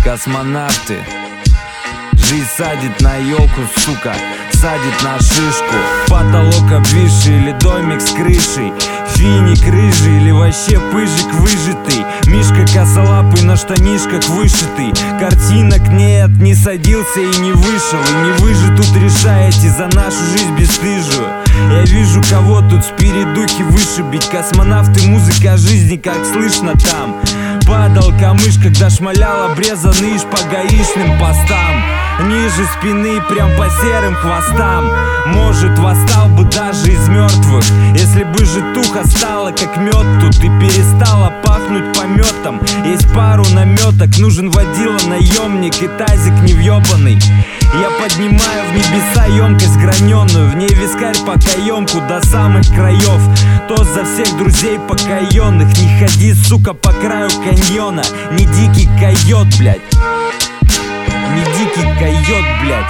Космонавты. Жизнь садит на елку, сука, садит на шишку. Потолок обвисший или домик с крышей, финик рыжий или вообще пыжик выжатый. Мишка косолапый на штанишках вышитый. Картинок нет, не садился и не вышел. И не вы же тут решаете за нашу жизнь бесстыжую. Я вижу, кого тут спередухи вышибить. Космонавты, музыка жизни, как слышно там. Падал камыш, когда шмалял обрезанный по гаишным постам. Ниже спины, прям по серым хвостам. Может, восстал бы даже из мертвых, если бы житуха стала как мед тут и перестала пахнуть пометом. Есть пару наметок, нужен водила наемник и тазик невъебанный. Я поднимаю в небеса емкость граненую, в ней вискарь по каемку до самых краев. Тост за всех друзей покаенных. Не ходи, сука, по краю каньона. Не дикий койот, блядь. Не дикий койот, блядь.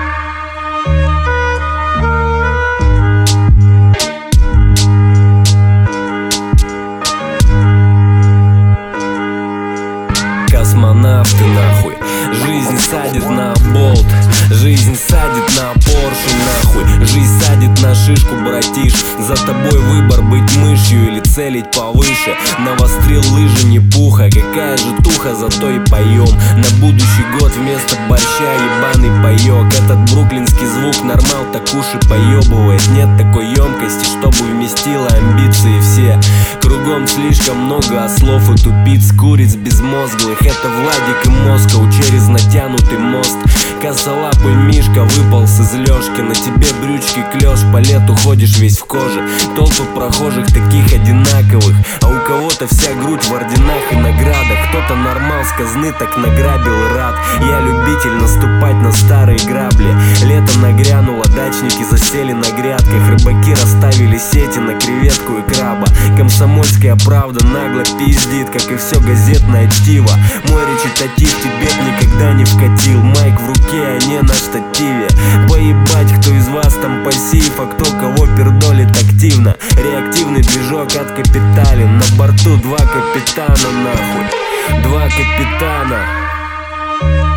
Космонавты нахуй. Жизнь садит на болт, жизнь садит на Поршу нахуй. Жизнь садит на шишку, братиш. За тобой выбор, быть мышью или целить повыше. Навострил лыжи, не пуха, какая же туха, зато и поем. На будущий год вместо борща ебаный паёк. Этот бруклинский звук нормал так уши поебывает. Нет такой емкости, чтобы вместила амбиции все. Кругом слишком много ослов и тупиц, куриц безмозглых. Это Владик и Москва через натянутый мост. Косолапый Мишка выполз из лёжки. На тебе брючки клёш, по лету ходишь весь в коже. Толпы прохожих таких одинаковых, а у кого-то вся грудь в орденах и наградах. Кто-то нормал с казны так награбил и рад. Я любитель наступать на старые грабли. Лето нагрянуло, дачники засели на грядках. Рыбаки расставили сети на креветку и краба. Комсомольская правда нагло пиздит, как и все газетное чтиво. Мой речитатив тебе б никогда не вкатил. Майк в руке, а не на штативе. Поебать, кто из вас там пассив, а кто кого пердолит активно. Реактивный движок от капиталин. На борту 2 капитана нахуй. 2 капитана.